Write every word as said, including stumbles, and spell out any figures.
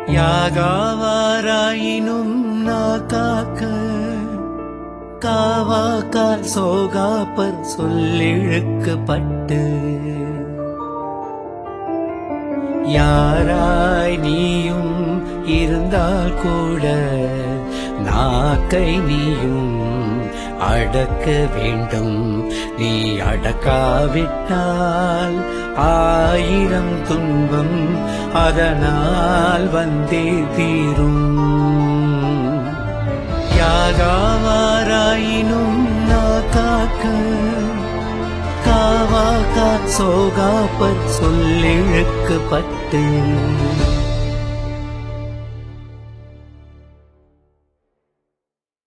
யாகாவாராயினும் நான் காக்க காவாக்கால் சோகாப்பர் சொல்லிழுக்கப்பட்டு யாராய் நீயும் இருந்தால் கூட நாக்கை நீயும் அடக்க வேண்டும். நீ அடக்காவிட்டால் ஆயிரம் துன்பம் அதனால் வந்தே தீரும். யாகாவாராயினும் நான் காக்க காவாக்கால் சோகாப்பர் சொல்லிழுக்கப்பட்டு